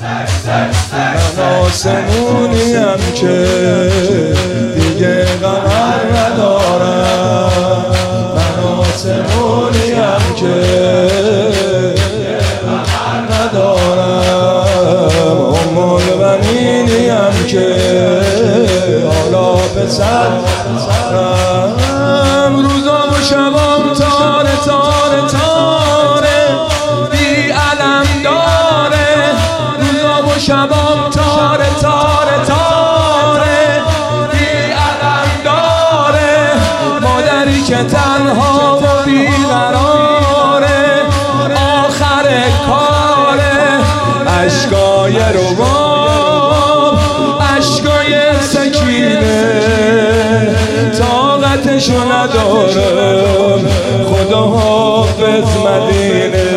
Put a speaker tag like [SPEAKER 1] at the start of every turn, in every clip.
[SPEAKER 1] من آسمونیم که دیگه غم ندارم. من آسمونیم که دیگه غم ندارم. امال بنینیم که حالا پسر دارم. روزام و شبام تاره تاره تاره بی علم داره. روزام و شبام تاره تاره تاره بی علم داره. مادری که تنها و بی قراره آخر کاره. اشکای رباب اشکای سکینه طاقتشو ندارم. خدا حافظ مدینه.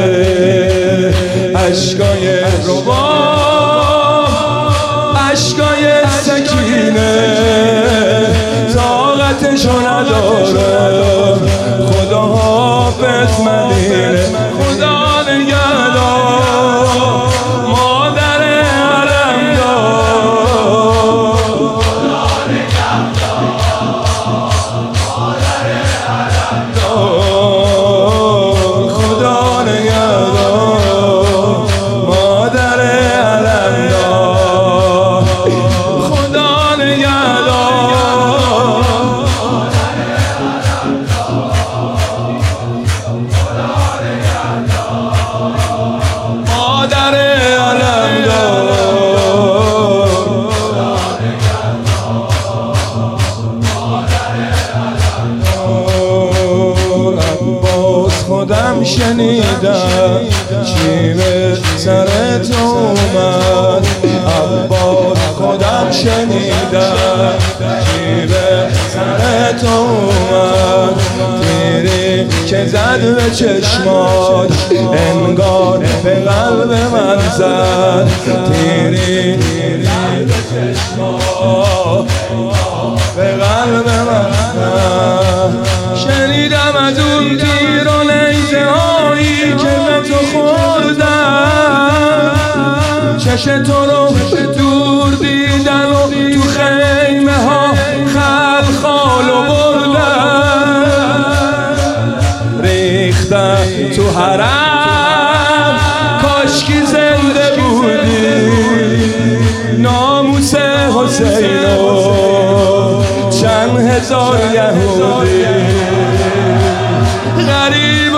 [SPEAKER 1] اشکای رباب اشکای سکینه طاقتشو ندارم. خدا حافظ مدینه. خدا نگهدار مادر علمدار. خدا نگهدار مادر علمدار. خدا نگهدار مادر علمدار. خدا نگهدار مادر علمدار. عباس خودم شنیدم چی به سرت اومد. عباس خودم شنیدم چی به سرت اومد. تیری که زد به چشمات انگار به قلب من زد. تیری زد به چشمات به قلب من زد. شنیدم از اون تیر و نیزه هایی که به تو خوردن. چش تو رو دور دیدن و تو خیمه ها خلخال و بردن. ریختن تو حرم کاشکی زنده بودی. ناموس حسین و چند هزار یهودی غریب